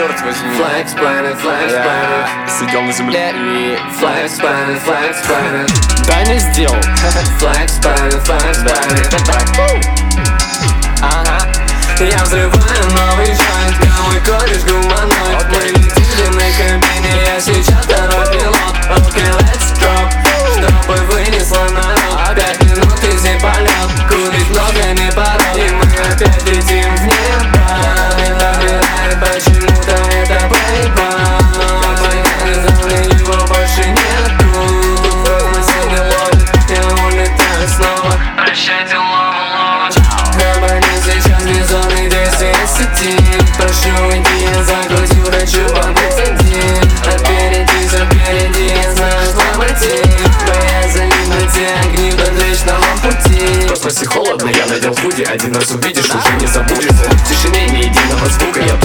черт возьми. Flex Planet, Flex Planet. Сидел на земле и Flex Planet, Flex Planet. да не сделал. Flex Planet, Flex Planet. Ага. Я взрываю новый шанс, мой кореш гуманоид. Мы летели на кабине, я сейчас второй пилот. Okay, let's drop, чтобы вынесло народ. 5 минут и здесь полет, курить много не порой. И мы опять летим в небо. И набирает почему-то это Playboy. Его больше нету. Мы сегодня ловим, я улетаю снова. Прощайте, лова. Абонент сейчас без зоны сети. Прошу уйди, я загрузил, хочу побыть один. Впереди, я знаю ломотив. Боясь залипнуть и огни вдоль вечного пути. В космосе холодно, я надел худи. Один раз увидишь, уже не забудешь. В тишине ни единого звука, я